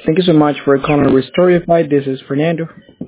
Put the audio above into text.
Thank you so much for calling Restorify. This is Fernando.